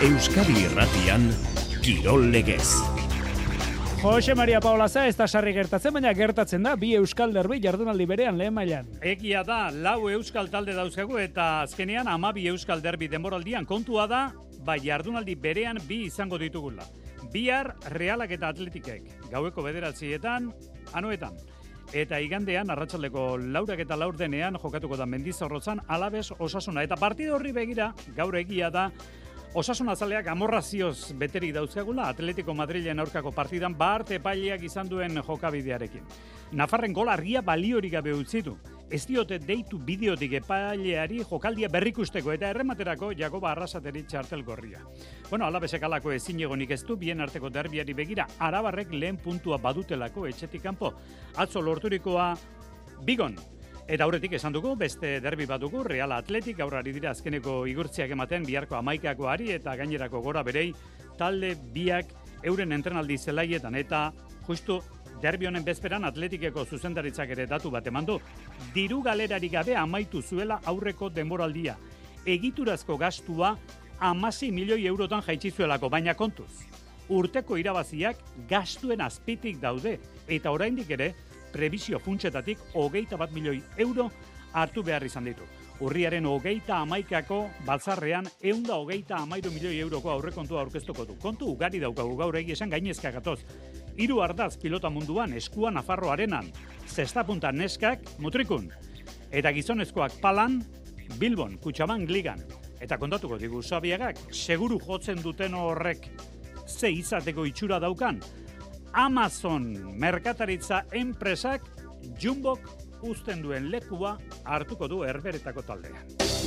Euskadi Irratian, Kirol Legez. Jose Maria Paulaza ez da sarri gertatzen, baina gertatzen da bi euskal derbi jardunaldi berean lehen mailan. Egia da, 4 euskal talde dauzkagu eta azkenean 12 euskal derbi denboraldian. Kontua da, jardunaldi berean bi izango ditugula. Bihar Realak eta Atletikek, gaueko 9:00 anoetan. Eta igandean, arratsaldeko 4 eta 4 jokatuko da Mendizorrotzan Alabes Osasuna. Eta partido horri begira, gaur egia da, Osasuna zaleak amorrazioz beterik dauzkagula Atletico Madrilen aurkako partidan bart epaileak izan duen jokabidearekin. Nafarren gol argia baliorik gabe utzi du. Ez diote deitu bideotik epaileari jokaldia berrikusteko eta errematerako Jakoba Arrasateri txartel gorria. Bueno, Alabesek alako ezin egonik ez du bien arteko derbiari begira Arabarrek lehen puntua badutelako etxetik kanpo. Atzo lorturikoa Bigon. Eta aurretik esan dugu, beste derbi bat dugu, Real Atletik, aurrari dira azkeneko igurtziak ematen, biharko 11-koari eta gainerako gora berei, talde biak euren entrenaldi zelaietan, eta justu derbi honen bezperan Atletikeko zuzendaritzak ere datu bat eman du. Diru galerarik gabe amaitu zuela aurreko denboraldia. Egiturazko gastua 16 milioi eurotan jaitsi zuelako, baina kontuz. Urteko irabaziak gastuen azpitik daude, eta oraindik ere, prebizio funtsetatik 21 milioi euro hartu behar izan ditu. Urriaren 31ko batzarrean 123 milioi euroko aurrekontua aurkeztuko du. Kontu ugari daukagu gaur egia esan gainezka gatoz. 3 ardaz pilota munduan eskua Nafarro Arenan, zestapunta neskak Mutrikun, eta gizonezkoak Palan, Bilbon, Kutxabank Ligan. Eta kontatuko digu Sabiagak, seguru jotzen duten horrek ze izateko itxura daukan, Amazon merkataritza enpresak Jumbok uzten duen lekua hartuko du Herberetako taldean.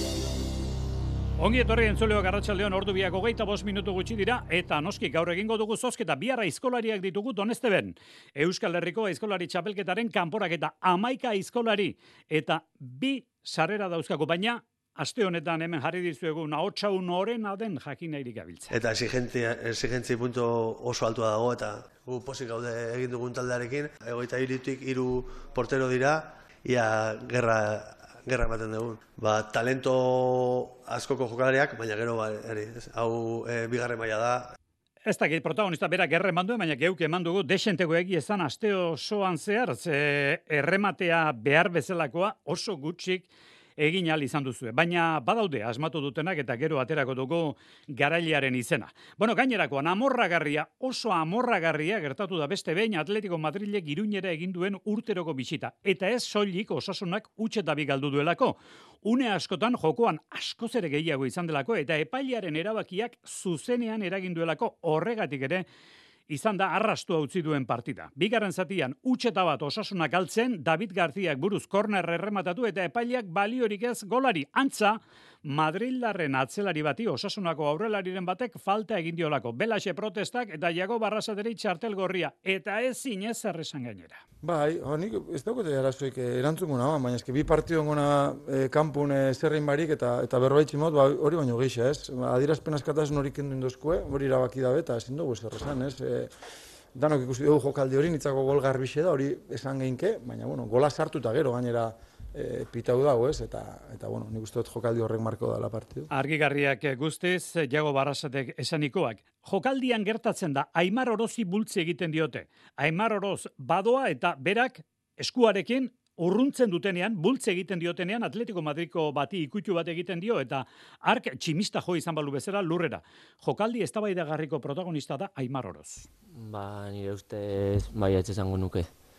Ongi etorri entzuleok arratsaldeon ordu biak 25 minutu gutxi dira eta noski gaur egingo dugu zozketa bihar aizkolariak ditugu Donesteben. Euskal Herriko aizkolari txapelketaren kanporaketa 11 aizkolari eta 2 sarrera dauzkagu, baina aste honetan hemen jarri dizuegu ahotsaun orena den jakinairik gabiltza. Eta exigentzia punto oso altua dago eta gu pozik gaude egin dugun taldearekin. 23tik 3 portero dira, ia gerra ematen dugun. Talento askoko jokalariak, baina gero hau bigarren maila da. Ez dakit protagonista berak erreman duen, baina geuk eman dugu desenteko egi ezan aste osoan zehar, errematea behar bezalakoa oso gutxik egin ahal izan duzue. Baina badaude asmatu dutenak eta gero aterako dugu garailearen izena. Bueno, gainerakoan oso amorragarria gertatu da beste behin Atletico Madrilek Iruñera egin duen urteroko bisita. Eta ez soilik Osasunak utxetabi galdu duelako. Une askotan jokoan askoz ere gehiago izan delako eta epailearen erabakiak zuzenean eragin duelako, horregatik ere izan da arrastua utzi duen partida. Bigarren zatian utxeta bat Osasunak galtzen, David Garziak buruz korner errematatu eta epaileak baliorik ez golari. Antza, Madrildarren atzelari bati Osasunako aurrelariren batek falta egin diolako. Belaxe protestak eta Jakoba Arrasateri txartel gorria. Eta ezin ez esan gainera. Bai, nik ez daukete arazoik erantzunguna, baina eski bi partidon gona kanpun zerrein barik eta berbaitzi mod, hori baino gehiago, ez? Adierazpen askatasun hori kendu indozkue, hori erabaki dabe eta ezin dugu ez erresan, ez? Danok ikusi dugu jokaldi hori, nitzako gol garbixe da, hori esan geinke, baina, gola sartu eta gero gainera pitau dago, ez? Eta nik uste dut jokaldi horrek marko da la partidu. Argigarriak guztiz, Jakoba Arrasatek esanikoak. Jokaldian gertatzen da, Aimar Orozi bultzi egiten diote. Aimar Oroz badoa eta berak eskuarekin urruntzen dutenean, bultze egiten diotenean, Atletico Madriko bati ikutu bat egiten dio, eta ark tximista jo izan balu bezala lurrera. Jokaldi eztabaidagarriko protagonista da Aimar Oroz. Nire ustez baietz esango nuke.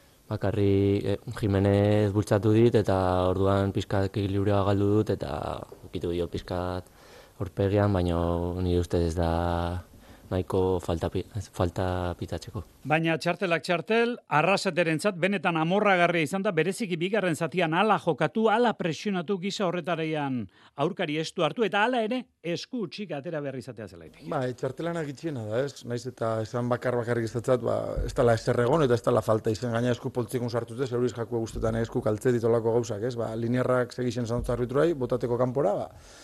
Bakarri Jimenez bultzatu dit eta orduan pizkat ekilibria galdu dut eta ukitu dio pizkat aurpegian, baina nire ustez ez da nahiko falta pitatzeko. Baina txartelak txartel, Arrasaterentzat benetan amorragarria izan da, bereziki bigarren zatian ala jokatu, ala presionatu gisa horretarean aurkari estu hartu, eta ala ere esku utxik atera berri izatea zelaitik. Txartelanak itxiena da, ez? Naiz eta esan bakarrik izatzat, ez dala ezer egon eta ez dala falta izan gaina esku poltzikun sartute, zeuriz jakua guztetan esku kaltze ditolako gauzak, ez? Linearrak segixen zantzat arbitruai, botateko kanpora,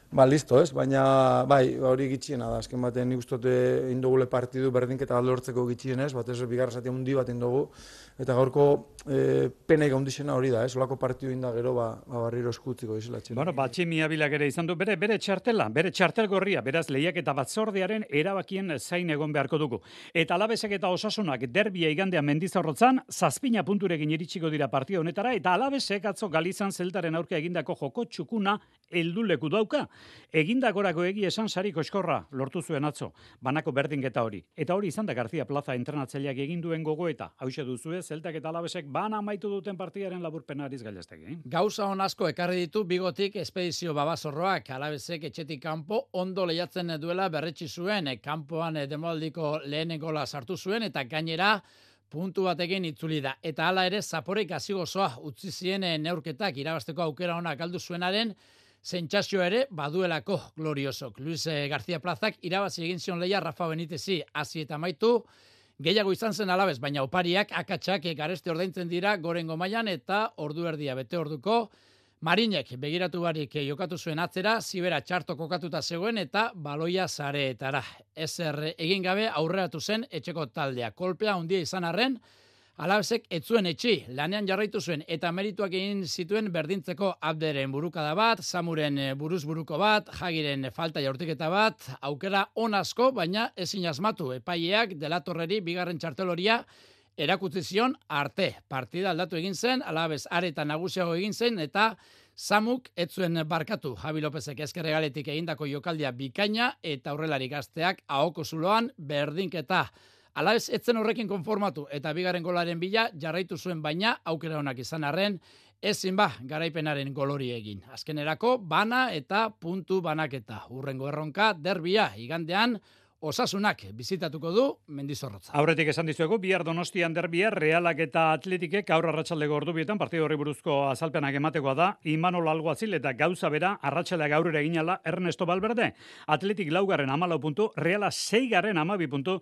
listo, ez? Baina, bai, hori gitxiena da. Azken batean nik uste dut indugule partidu berdinketa lortzeko gitxienez, batez bigarren zatia hundi bat indugu, eta gaurko penaik handixena hori da, ez? Olako partidu inda gero, barriro eskutziko izela. Bueno, Tximi Abilak ere izan du bere txartela, bere txartel gorria, beraz lehiaketa batzordearen erabakien zain egon beharko dugu. Eta Alabesek eta Osasunak derbia igandean Mendizorrotzan, 7 punturekin iritsiko dira partida honetara, eta Alabesek atzo Galizan Zeltaren aurka egindako joko txukuna helduleku dauka. Egindakorako egia esan sari koskorra lortu zuen atzo, banako berdinketa hori. Eta hori izan da García Plaza entrenatzaileak egin duen gogoeta. Hauxe duzue, Zeltak eta Alabesek bana amaitu duten partidaren laburpena Ariz Gailastegi. Gauza on asko ekarri ditu Bigotik espedizio Babazorroak. Alabesek etxetik kanpo ondo lehiatzen duela berretsi zuen, kanpoan demoraldiko lehen gola sartu zuen, eta gainera puntu batekin itzuli da. Eta hala ere zaporeik hasi gozoa utzi zien neurketak irabazteko aukera ona galdu zuenaren sentsazio ere baduelako gloriosok. Luis García Plazak irabazi egin zion lehia Rafa Benitezi hasi eta amaitu. Gehiago izan zen Alabes, baina opariak akatsak gareste ordaintzen dira gorengo mailan eta ordu erdia bete orduko. Marinek begiratu barik jokatu zuen atzera, Zibera txarto kokatuta zegoen eta baloia zareetara. Ezer egin gabe aurreratu zen etxeko taldea. Kolpea handia izan arren, Alabesek ez zuen etxi, lanean jarraitu zuen eta merituak egin zituen berdintzeko Abderen burukada bat, Samuren buruzburuko bat, Jagiren falta jaurtiketa bat, aukera on asko, baina ezin asmatu. Epaileak Delatorreri bigarren txarteloria erakutsi zion arte. Partida aldatu egin zen, Alabes areta nagusiago egin zen, eta Samuk ez zuen barkatu. Javi Lopezek ezkerregaletik egindako jokaldia bikaina, eta aurrelari gazteak ahoko zuloan berdinketa. Alabes etzen horrekin konformatu, eta bigarren golaren bila jarraitu zuen, baina aukera honak izan arren, ezin garaipenaren golori egin. Azkenerako bana eta puntu banaketa. Hurrengo erronka derbia igandean, Osasunak bizitatuko du Mendizorrotza. Aurretik esan dizuegu, bihar Donostian derbia, Realak eta Atletikek aurra arratsaldeko ordubietan partidu horri buruzko azalpenak ematekoa da, Imanol Alguazil eta gauza bera arratsaldeak aurrera eginala Ernesto Valverde. Atletik 4 14 puntu, Reala 6 12 puntu,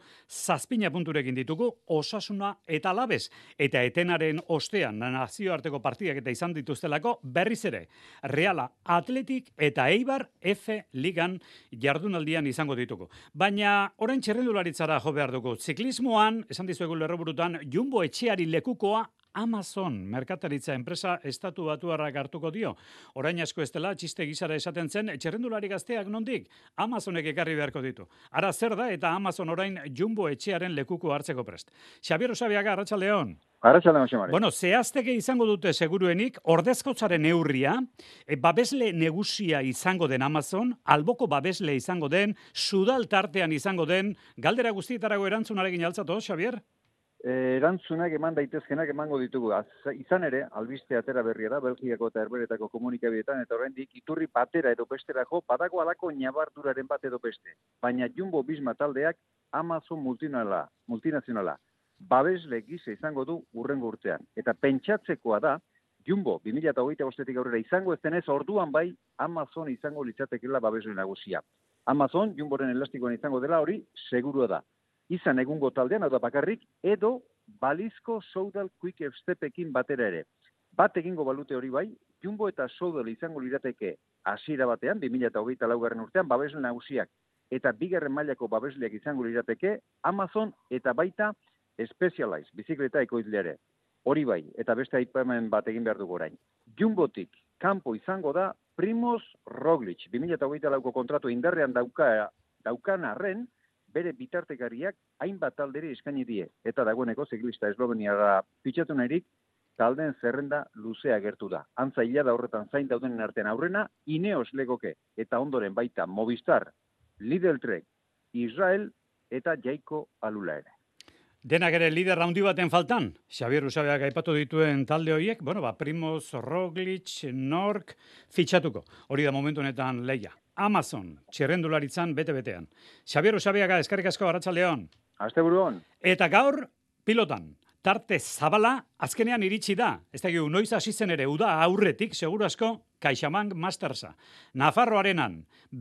7 punturekin ditugu Osasuna eta Alabes. Eta etenaren ostean nazioarteko partidak eta izan dituztelako berriz ere. Reala, Atletik eta Eibar F Ligan jardunaldian izango ditugu. Baina orain txerrendularitzara jo behar dugu. Ziklismoan, esan dizuegu lerroburutan, Jumbo etxeari lekukoa Amazon merkataritza enpresa estatu batuarrak hartuko dio. Orain asko ez dela, txiste gisara esaten zen, txerrendulari gazteak nondik? Amazonek ekarri beharko ditu. Ara zer da eta Amazon orain Jumbo etxearen lekuko hartzeko prest. Xabier Osabiaga, arratsaldeon. Arratsaldeon, Xamari. Bueno, zehazteke izango dute seguruenik, ordezkotzaren neurria, babesle negusia izango den Amazon, alboko babesle izango den, sudal tartean izango den, galdera guztietarago erantzunarekin altzatu, Xabier? Erantzunak eman daitezkenak emango ditugu. Izan ere, albiste atera berria da, Belgiako eta Herberetako komunikabideetan, eta oraindik iturri batera edo besterako, badago alako ñabarduraren bat edo beste. Baina Jumbo Visma taldeak Amazon multinazionala babesle gisa izango du urrengo urtean. Eta pentsatzekoa da, Jumbo 2025-etik aurrera izango ez denez, orduan bai Amazon izango litzatekeela babesle nagusia. Amazon Jumboren elastikoan izango dela hori segurua da. Izan egungo taldean, hau da bakarrik, edo balizko Soudal Quick Stepekin batera ere. Bat egingo balute hori bai, Jumbo eta Soudal izango lirateke hasiera batean, 2024 urtean, babesle nagusiak eta bigarren mailako babesleak izango lirateke, Amazon eta baita Specialized, bizikleta ekoizleare. Hori bai, eta beste aipamen bat egin behar dugu orain. Jumbotik kanpo izango da Primoz Roglic, 2024ko kontratu indarrean daukan arren, bere bitartekariak hainbat talderi eskaini die, eta dagoeneko ziklista esloveniara pitxatu nahirik, taldeen zerrenda luzea gertu da. Antza hilada horretan zain daudenen artean aurrena, Ineos legoke, eta ondoren baita Movistar, Lidl Trek, Israel eta Jaiko Alula ere. Denak ere lider handi baten faltan, Xabier Usabiak aipatu dituen talde horiek, Primoz Roglic, Nork, fitxatuko. Hori da momentu honetan lehia. Amazon, txerrendularitzan bete-betean. Xabier Usabiaga, eskerrik asko, arratsaldeon. Asteburuan. Eta gaur, pilotan. Tarte zabala, azkenean iritsi da. Ez da noiz hasi zen ere, uda aurretik, seguru asko, CaixaBank Mastersa. Nafarroarenan,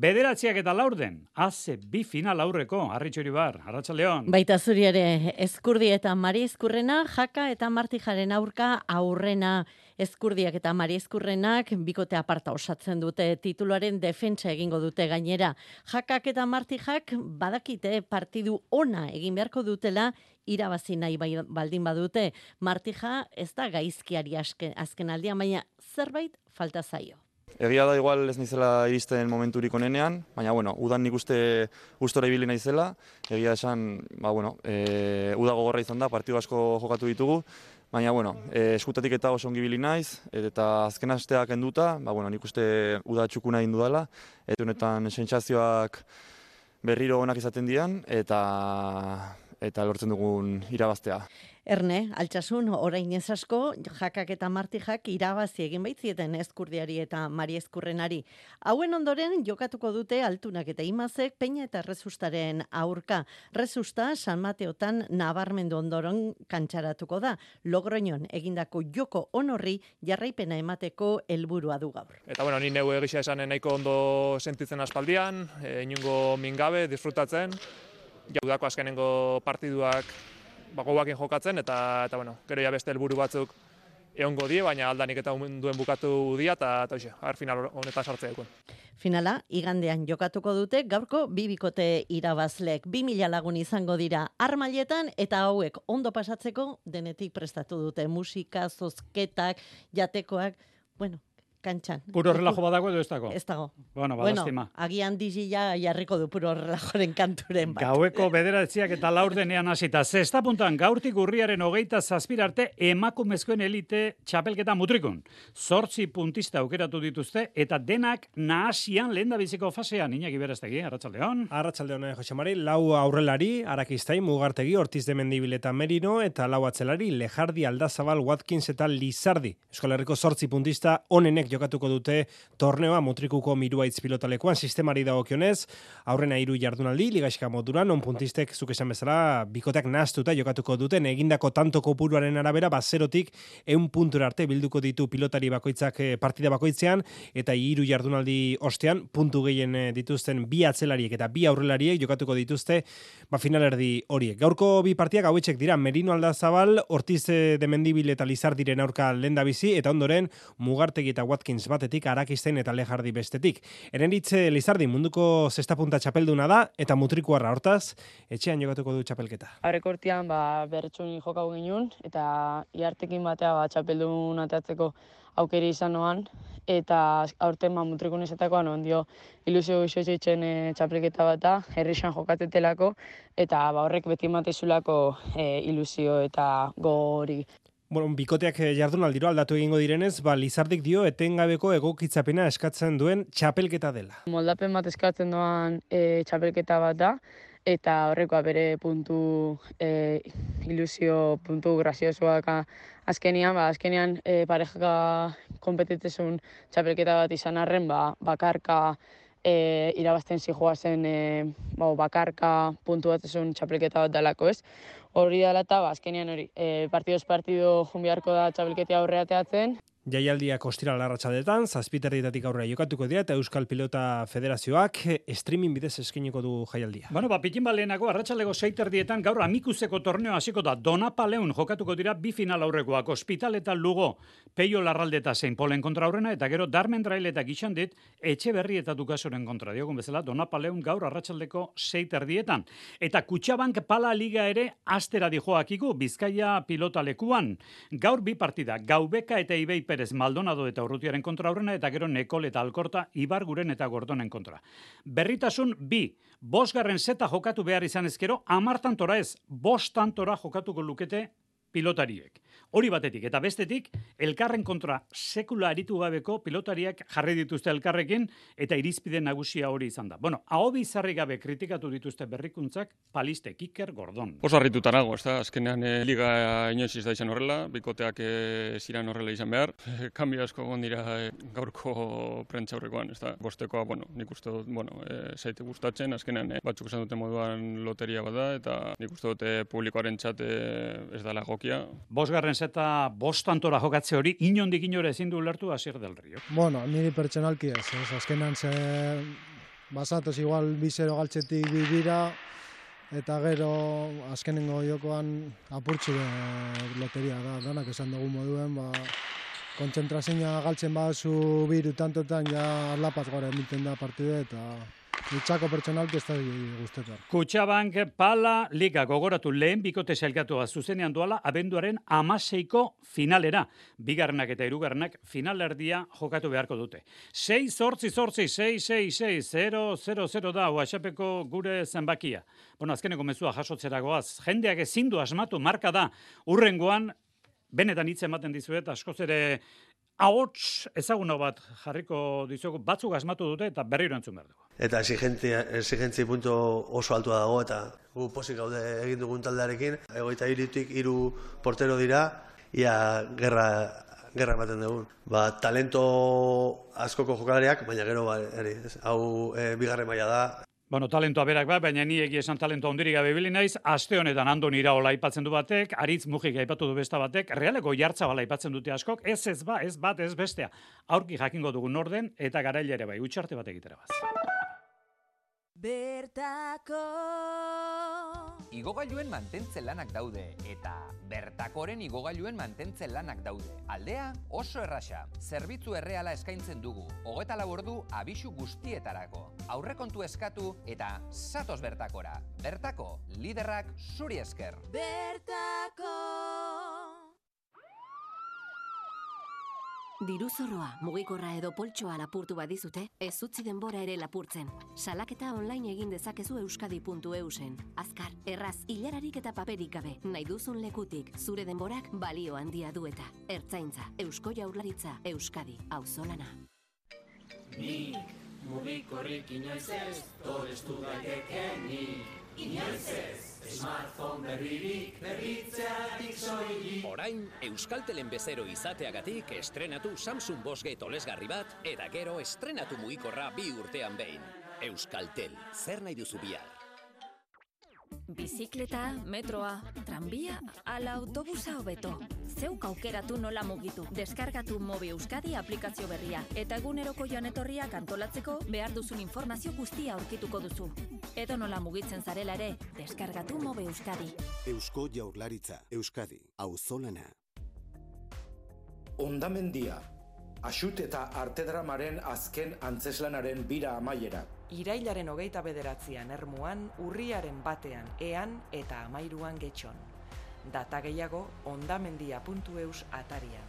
9 eta 4, haze 2 final aurreko, Arritxo Iribar, arratsaldeon. Baita zuri ere, Ezkurdi eta Mari Ezkurrena, Jaka eta Martijaren aurka aurrena Ezkurdiak eta Mari Ezkurrenak bikote aparta osatzen dute, tituluaren defentsa egingo dute gainera. Jakak eta Martijak badakite partidu ona egin beharko dutela irabazi nahi baldin badute. Martija ez da gaizkiari azken aldian, baina zerbait falta zaio. Egia da igual ez nizela iristen momenturik onenean, baina udan nik uste gustora ibili naizela. Egia esan, uda gogorra izan da, partidu asko jokatu ditugu, baina eskutatik eta oso ongi ibili naiz, eta azken asteak kenduta, nik uste uda txukuna egin dudala, eta honetan sentsazioak berriro onak izaten dian, eta lortzen dugun irabaztea. Erne, Altsasun, orain ez asko, Jakak eta Martijak irabazi egin baitzieten Ezkurdiari eta Mari Ezkurrenari. Hauen ondoren jokatuko dute Altunak eta Imazek Peña eta Rezustaren aurka. Rezusta San Mateotan nabarmendu ondoren kantxaratuko da. Logroñon egindako joko onorri jarraipena emateko helburua du gaur. Eta ni neu egisa esan nahiko ondo sentitzen aspaldian, inungo mingabe, disfrutatzen, jaudako azkenengo partiduak gogoakin jokatzen, eta gero ja beste helburu batzuk egongo die, baina aldanik eta duen bukatu dia, eta final honetan sartzea dukun. Finala, igandean jokatuko dute, gaurko bi bikote irabazlek. 2000 lagun izango dira armailetan, eta hauek ondo pasatzeko denetik prestatu dute. Musika, zozketak, jatekoak, kantxan. Puro relajo badago edo ez dago? Ez dago. Badaztima. Agian digila jarriko du puro relajoren kanturen bat. Gaueko 9 eta 4 hasita. Zesta puntan gaurtik urriaren 27 arte emakumezkoen elite txapelketa mutrikun. 8 puntista aukeratu dituzte eta denak nahasian lehendabiziko fasean. Iñaki Berastegi, Arratsaldeon. Arratsaldeon, Jose Mari. 4 aurrelari, Arakistain, Mugartegi, Ortiz de Mendibil eta Merino, eta 4 atzelari, Lejardi, Aldazabal, Watkins eta Lizardi. Euskal Herriko 8 puntista onenek jokatuko dute torneoa Mutrikuko Miruaitz pilotalekuan sistemari dagokionez, aurrena 3 jardunaldi ligaxka moduran, puntistek zuk esan bezala bikoteak nahaztuta jokatuko duten egindako tanto kopuruaren arabera 0tik 100 puntura arte bilduko ditu pilotari bakoitzak partida bakoitzean, eta 3 jardunaldi ostean puntu gehien dituzten 2 atzelariek eta 2 aurrelariek jokatuko dituzte finalerdi horiek. Gaurko 2 partidak hauetxek dira Merino Aldazabal, Ortiz de Mendibil eta Lizardiren aurka lehendabizi, eta ondoren Mugartegi eta Watkins batetik, Arakistain eta Lejardi bestetik. Erenitze Lizardi munduko 6 punta txapelduna da, eta mutrikuarra hortaz, etxean jokatuko du txapelketa. Aurreko urtean berretxun jokau ginen, eta iartekin batea txapeldun atatzeko aukeri izan noan, eta aurten mutrikun izatakoan ondio ilusio isoitzen txapelketa bata, herrixan jokatetelako, eta horrek beti ematezulako ilusio eta gogori. Bikoteak jardunaldiro aldatu egingo direnez, Lizardik dio etengabeko egokitzapena eskatzen duen txapelketa dela. Moldapen bat eskatzen doan txapelketa bat da, eta horrekoa bere puntu ilusio, puntu graziosoak azkenian, parejaka kompetitezun txapelketa bat izan arren, bakarka irabazten zijoa zen bakarka puntu bat ezun txapelketa bat dalako, ez? Hori dela eta azkenean hori, partidoz partido junbiarko da txapelketea aurreateatzen. Jaialdiak ostiral arratsaldetan, 7:00 aurrera jokatuko dira, eta Euskal Pilota Federazioak streaming bidez eskainiko du jaialdia. Pikin balenako arratsaldeko 6:00 gaur amikuzeko torneo hasiko da. Donapaleun jokatuko dira 2 final aurrekoak, Hospital eta Lugo, Peio Larralde eta Saint Paulen kontra aurrena, eta gero Darmen Trail eta Gixandit Etxeberri eta Dukasoren kontra. Diogun bezala, Donapaleun gaur arratsaldeko 6:00. Eta Kutxabank Pala Liga ere astera dijoakigu Bizkaia pilota lekuan. Gaur 2 partida, Gaubeka eta Ibei Perez Maldonado eta Urrutiaren kontra aurrena, eta gero Nekol eta Alkorta Ibarguren eta Gordonen kontra. Berritasun 2, 5. seta jokatu behar izan ezkero, 10 tantora ez, 5 tantora jokatuko lukete pilotariek. Hori batetik, eta bestetik, elkarren kontra sekula aritu gabeko pilotariak jarri dituzte elkarrekin, eta irizpide nagusia hori izan da. Aho bizarri gabe kritikatu dituzte berrikuntzak, Paliste, Kiker, Gordon. Oso harrituta nago, azkenean liga inoiz da izan horrela, bikoteak ziran horrela izan behar. Kambio asko gondira gaurko prentza horrekoan, bostekoa, nik uste dut, zaite gustatzen, azkenean batzuk esan dute moduan loteria bada, eta nik uste dute publikoaren txat ez dala gokia. 5. seta 5 tantora jokatze hori, inondik inora ezin du ulertu Asier del Rio. Niri pertsonalki ez, azkenan basatoz igual 2-0 galtzetik 2 dira, eta gero azkenengo jokoan apurtxu loteria da, danak esan dugu moduen, kontzentrazioa galtzen baduzu biru tantotan, ja alapaz gara emiten da partide, eta itxako pertsonalki ez da guztetan. Kutxabank Pala Liga gogoratu lehen bikote sailkatua zuzenean duala abenduaren 16ko finalera. Bigarrenak eta hirugarrenak finalerdia jokatu beharko dute. 6-8-6-6-6-6-0-0-0 da WhatsAppeko gure zenbakia. Bueno, azkeneko mezua jasotzeragoaz. Jendeak ezin du asmatu marka da. Urrengoan, benetan hitz ematen dizuet, askoz ere ahots ezaguna bat jarriko dizugu, batzuk asmatu dute eta berriro entzun behar dugu. Eta exigentzia punto oso altua dago, eta gu posik gaude egin dugun taldearekin. 23 portero dira, ia gerra ematen dugun. Talento askoko jokalariak, baina gero hau bigarren maila da. Bueno, talentoa berak baina ni egia esan talento handirik gabe ibili naiz. Aste honetan Andoni Iraola aipatzen du batek, Aritz Mujik aipatu du beste batek, Realeko Jartzabal aipatzen dute askok, ez bat, ez bestea. Aurki jakingo dugun orden eta garaile ere bai, utxarte bat egitera baz. Bertako igogailuen mantentze lanak daude eta Bertakoren igogailuen mantentze lanak daude. Aldea oso erraxa. Zerbitzu erreala eskaintzen dugu. 24 ordu abisu guztietarako. Aurrekontu eskatu eta zatoz Bertakora. Bertako liderrak zuri esker. Bertako Diruzorroa, mugikorra edo poltsoa lapurtu badizute, ez utzi denbora ere lapurtzen. Salaketa online egin dezakezu euskadi.eusen. Azkar, erraz, hilararik eta paperik gabe, nahi duzun lekutik, zure denborak balio handia du eta. Ertzaintza, Eusko Jaurlaritza, Euskadi, auzolana. Nik, mugikorrik inoiz ez, torestu daitekenik. Inoiz ez, smartphone berririk, berritzeatik soilik. Orain, Euskaltelen bezero izateagatik estrenatu Samsung Boss G tolesgarri bat, eta gero estrenatu mugikorra 2 urtean behin. Euskaltel, zer nahi duzu bihar? Bizikleta, metroa, tranbia, ala autobusa hobeto. Zeuk aukeratu nola mugitu. Deskargatu Mobi Euskadi aplikazio berria. Eta eguneroko joan etorriak antolatzeko behar duzun informazio guztia aurkituko duzu. Edo nola mugitzen zarela ere, deskargatu Mobi Euskadi. Eusko Jaurlaritza, Euskadi, auzolana. Hondamendia, Axut eta Artedramaren azken antzeslanaren bira amaiera. Irailaren 29an Ermuan, urriaren 1an Ean eta 13an Getxon. Data gehiago hondamendia.eus atarian.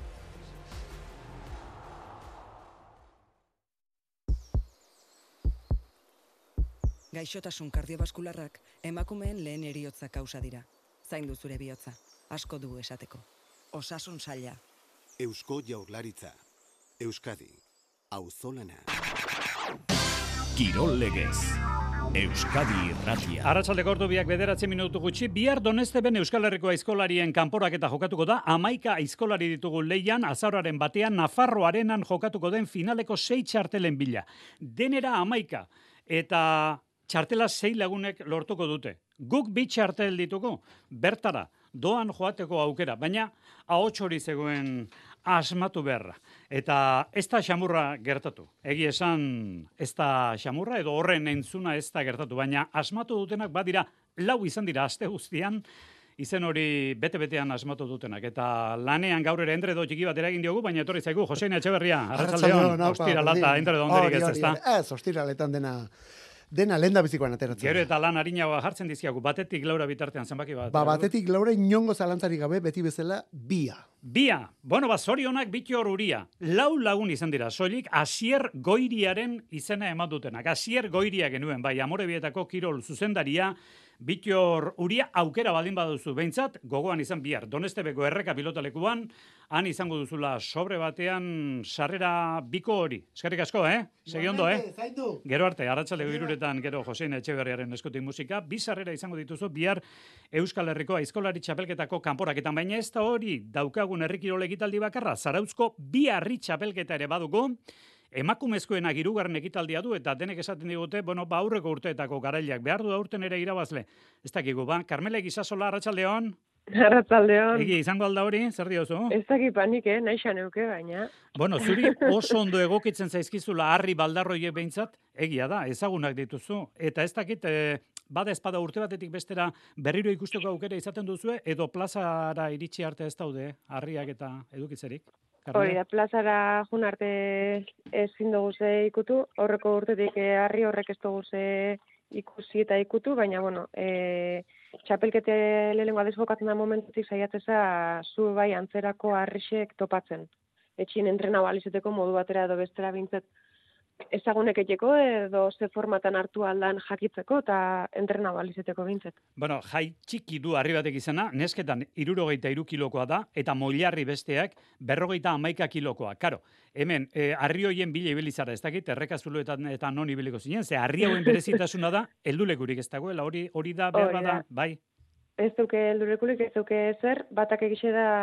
Gaixotasun kardiobaskularrak emakumeen lehen heriotza kausa dira. Zaindu zure bihotza, asko du esateko. Osasun saila. Eusko Jaurlaritza, Euskadi, auzolana. Kirol legez. Euskadi Irratia. Arratsaldeko ordu biak 9 minutu gutxi, bihar Donezteben Euskal Herriko aizkolarien kanporaketa jokatuko da, 11 aizkolari ditugu leian, azaroaren batean Nafarro Arenan jokatuko den finaleko 6 txartelen bila. Denera 11, eta txartela 6 lagunek lortuko dute. Guk 2 txartel ditugu, bertara, doan joateko aukera, baina ahots hori zegoen asmatu beharra. Eta ez da xamurra gertatu. Egi esan ez da xamurra edo horren entzuna ez da gertatu, baina asmatu dutenak badira 4 izan dira aste guztian, izen hori bete-betean asmatu dutenak. Eta lanean gaur ere entredo txiki bat eragin diogu, baina etorri zaigu Josein Etxeberria, arratsaldeon, ostiralata, entredo onderik ez da. Ez, ostiraletan dena lehen da bizikoan ateratzen. Gero eta lan harinagoa jartzen dizkiagu, batetik laura bitartean zenbaki bat. Batetik laura inongo zalantzarik gabe beti bezala bia. Bia, bueno, zorionak Bittor Uria. 4 lagun izan dira, soilik Asier Goiriaren izena eman dutenak. Asier Goiria genuen, bai, Amorebietako kirol zuzendaria, Bittor Uria aukera baldin baduzu behintzat, gogoan izan bihar. Donestebeko erreka pilotalekuan, han izango duzula sobre batean sarrera biko hori. Eskerrik asko, Segi ondo, Gero arte, arratsaldeko 3 gero Josein Etxeberriaren eskutik musika, 2 sarrera izango dituzu bihar Euskal Herriko aizkolari txapelketako kanporaketan, baina ez da hori daukagun herrikirol ekitaldi bakarra, Zarauzko 2 harri txapelketa ere badugu. Emakumezkoena 3. ekitaldia du eta denek esaten digute, aurreko urteetako garailak behar du aurten ere irabazle. Ez dakigu, Carmele Gizasola, arratsaldeon. Arratsaldeon. Egi, izango alda hori, zer diozu? Ez dakit panik, naixan euke baina. Zuri oso ondo egokitzen zaizkizula harri baldarroiek behintzat, egia da, ezagunak dituzu. Eta ez dakit, bada espada urte batetik bestera berriro ikusteko aukera izaten duzue, edo plazara iritsi arte ez daude, harriak eta edukitzerik? Hori da, plazara jun arte ezin dugu ze ikutu, horreko urtetik harri horrek ez dugu ze ikusi eta ikutu, baina, bueno, txapelkete lehenengo jokatzen da momentutik saiatzeza zu bai antzerako harrixek topatzen. Etxin entrenau alizeteko modu batera edo bestera bintzet ezagunek etxeko edo ze formatan hartu aldan jakitzeko eta entrenau alizeteko bintzet. Bueno, jai txiki du harri batek izena, nesketan 63 kilokoa da, eta moilarri besteak 51 kilokoa. Karo, hemen, harri hoien bile ibilizara, ez dakit, errekazuloetan eta non ibiliko zinen, ze harri hauen berezitasuna da, heldulekurik ez dagoela, hori da, behar da, bai? Ez duke heldulekurik, ez duke zer, batak egixe da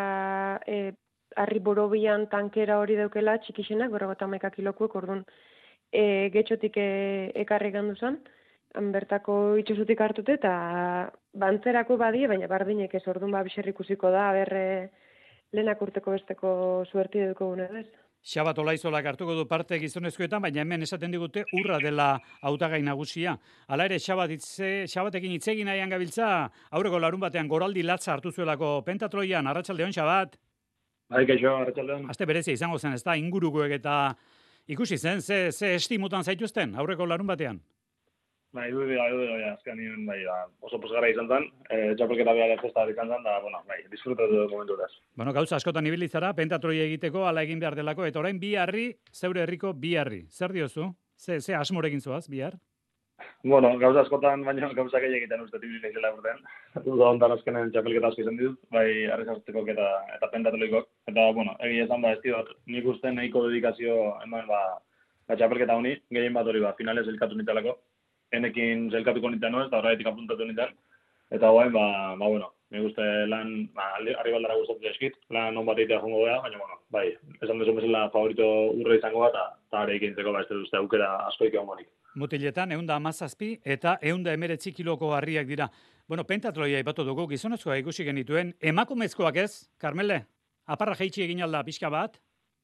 harri borobian tankera hori daukela txikixenak, 51 kilokuek, orduan, getxotik ekarri gandu zen, bertako itxusutik hartute, eta bantzerako badie, baina bardinek ez orduan bixer ikusiko da, lehenak urteko besteko suerti duko gune ez. Xabat Olaizolak hartuko du parte gizonezkoetan, baina hemen esaten digute urra dela hautagai nagusia. Hala ere, Xabatekin itzegin nahian gabiltza, aurreko larun batean goraldi latza hartu zuelako pentatroian, arratsaldeon Xabat. Bai, kaixo, arratsaldeon. Aste berezia izango zen, ez da, ingurukoek eta ikusi zen, ze estimutan zaituzten, aurreko larun batean? Bai, azkenien, oso posgarra izan zen, txapelketa behar festa izan zen, da, disfrutatu momentutaz. Bueno, gauza askotan ibilizara, pentatroia egiteko, ala egin behar delako, eta orain bi harri, zeure herriko bi harri. Zer diozu? Ze asmorekin zoaz, bi har? Bueno, gauza askotan, baina gauza gehi egiten uste tibili naizela urtean. Uda ondan azkenen txapelketa asko izan ditut, bai arrezartzeko eta pentatroikok. Eta, bueno, egia esan ez didot, nik uste nahiko dedikazio eman txapelketa honi, gehien bat hori finalez elkatu nitalako. Enekin zelkatuko nintzen ez, eta horretik apuntatu nintzen. Eta guain, bueno, nik uste lan, arribaldara gustatu eskit, lan on bat egitea jongo gara, baina, bueno, bai, esan duzu bezala favorito urre izango bat, eta hori ekintzeko ez duzte aukera asko ikon monik. Mutiletan, 117 eta 119 kiloko harriak dira. Bueno, pentatroia ipatu dugu, gizonezkoa ikusi genituen, emakumezkoak ez, Carmele? Aparra jaitsi egin alda pixka bat?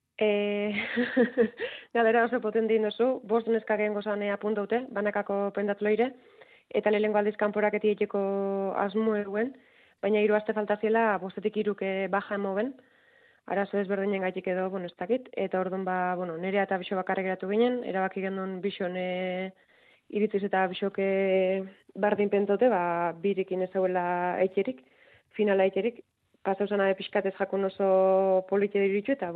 Galdera oso potentin duzu, 5 neska gengo zane apuntaute, banakako pentatloire, eta lehengo aldiz kanporaketi egiteko asmo eguen, baina 3 aste falta ziela, 5 baja emoben, arazo ezberdinen gaitik edo, ez dakit, eta orduan nerea eta bixo bakarrik geratu ginen, erabaki gendun bixon iritziz eta bixoke bardin pentote, birikin ez zauela eitxerik, finala eitxerik, pasau zana pixkatez jakun oso politia diritzu, eta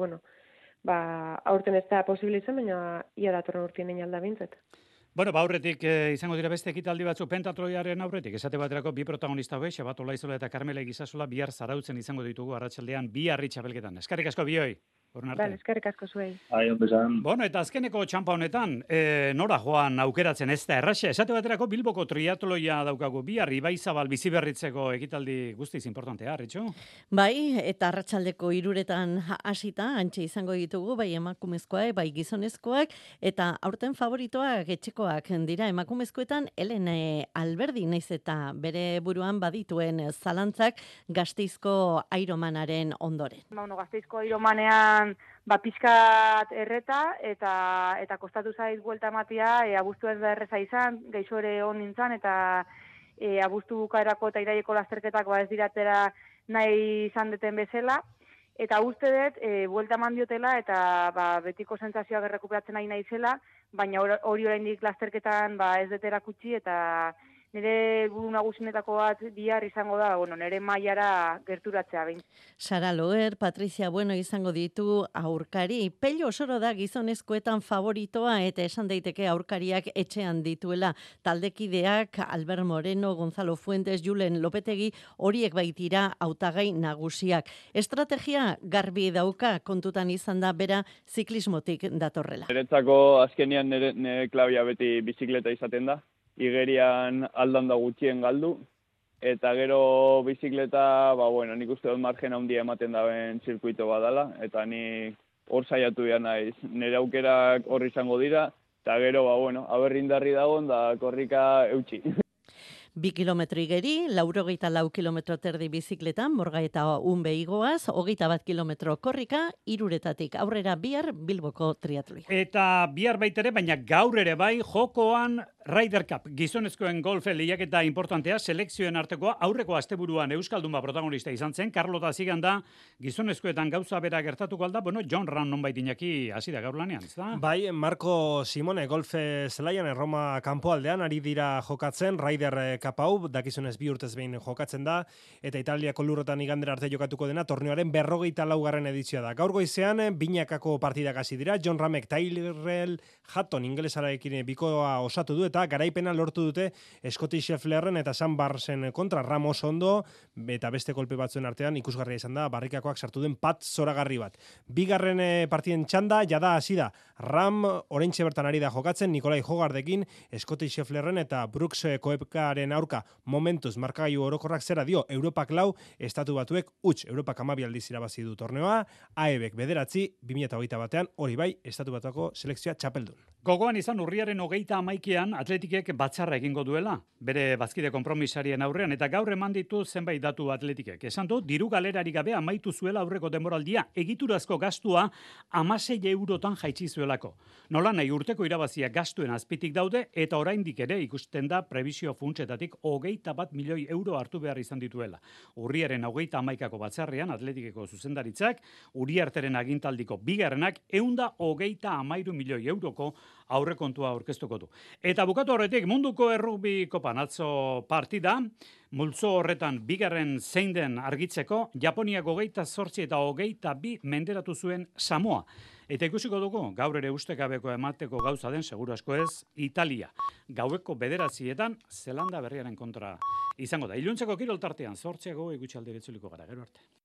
aurten ez da posibilitzen, baina ia datorren urtien egin alda bintzet. Bueno, aurretik izango dira beste ekitaldi batzu pentatroiaren aurretik. Esate baterako bi protagonista hauek, Xabat Olaizola eta Carmele Gizasola bihar Zarautzen izango ditugu arratsaldean bi harri txapelketan. Eskerrik asko bioi. Bale, eskerrik asko zuei. Bueno, eta azkeneko txampa honetan, nora joan aukeratzen ez da erraxe. Esate baterako Bilboko triatloia daukagu bihar Ibaizabal biziberritzeko ekitaldi guztiz importantea, Ritxo? Bai, eta arratsaldeko 3etan hasita, antxe izango ditugu, bai emakumezkoak, bai gizonezkoak, eta aurten favoritoak etxekoak dira emakumezkoetan Helen Alberdi, naiz eta bere buruan badituen zalantzak Gasteizko Ironmanaren ondoren. Gasteizko Ironmanean pixkat erreta eta kostatu zait buelta ematea, abuztu ez da erreza izan, gaixo ere on nintzen, eta abuztu bukaerako eta iraileko lasterketak ez diratera nahi izan deten bezala, eta uste dut, buelta eman diotela, eta betiko sentsazioak errekuperatzen nahi naizela, baina hori oraindik lasterketan ez dut erakutsi, eta nire buru nagusinetako bat bihar izango da, nire mailara gerturatzea behin. Sara Loer, Patricia Bueno izango ditu aurkari. Pello Osoro da gizonezkoetan favoritoa eta esan daiteke aurkariak etxean dituela. Taldekideak Albert Moreno, Gonzalo Fuentes, Julen Lopetegi horiek baitira hautagai nagusiak. Estrategia garbi dauka kontutan izan da bera ziklismotik datorrela. Niretzako azkenian nire klabia beti bizikleta izaten da. Igerian aldan da gutxien galdu, eta gero bizikleta, nik uste dut margen handia ematen daben zirkuito badala, eta ni hor saiatu behar naiz. Nire aukerak hor izango dira, eta gero, aberrindarri dagoen da korrika eutxi. 2 kilometro igeri, 84 kilometro terdi bizikletan, Morga eta Unbe igoaz, 21 kilometro korrika, 3etatik aurrera bihar Bilboko triatloia. Eta bihar baitere, baina gaur ere bai, jokoan Ryder Cup, gizonezkoen golf lehiaketa importantea, selekzioen artekoa, aurreko asteburuan Euskaldun protagonista izan zen, Carlota Ziganda, gizonezkoetan gauza bera gertatuko alda, bueno, John Ram nonbait inaki hasi da gaur lanean, ez da? Bai, Marco Simone golf zelaian Erroma kanpoaldean ari dira jokatzen, Ryder Cup hau, dakizunez 2 urtez behin jokatzen da, eta Italiako lurrotan igandera arte jokatuko dena, torneoaren 44. edizioa da. Gaur goizean, binakako partidak hasi dira, John Ramek Tyrrell Hatton ingelesarekin bikoa osatu du, eta garaipena lortu dute Scotty Schefflerren eta Sam Barresen kontra Ramos ondo, eta beste kolpe batzuen artean ikusgarria izan da, barrikakoak sartu den pat zoragarri bat. Bigarren partien txanda, jada hasi da. Ram oraintxe bertan ari da jokatzen, Nikolai Hogardekin, Scotty Schefflerren eta Brooks Koepkaren aurka momentuz markagailu orokorrak zera dio, Europak 4, Estatu Batuek huts, Europak 12 aldiz irabazi du torneoa, AEBek 9, 2021 hori bai, Estatu Batuako selekzioa txapeldun. Gogoan izan urriaren 31 Atletikek batzarra egingo duela, bere bazkide konpromisarien aurrean, eta gaur eman ditu zenbait datu Atletikek. Esan du, diru galerari gabe amaitu zuela aurreko denboraldia, egiturazko gastua 16 eurotan jaitsi zuelako. Nola nahi urteko irabazia gastuen azpitik daude, eta oraindik ere ikusten da prebizio funtsetatik 21 milioi euro hartu behar izan dituela. Urriaren 31ko batzarrean Atletikeko zuzendaritzak, Uriarteren agintaldiko bigarrenak 133 milioi euroko aurrekontua aurkeztuko du. Eta bukatu horretik, munduko errugbi kopan atzo partida, multzo horretan bigarren zein den argitzeko, Japoniak 28 eta 22 menderatu zuen Samoa. Eta ikusiko dugu, gaur ere ustekabeko emateko gauza den, seguru asko ez, Italia. Gaueko 9 Zelanda Berriaren kontra izango da. Iluntzeko kiroltartean, 8 gutxi alde betzuliko gara, gero arte.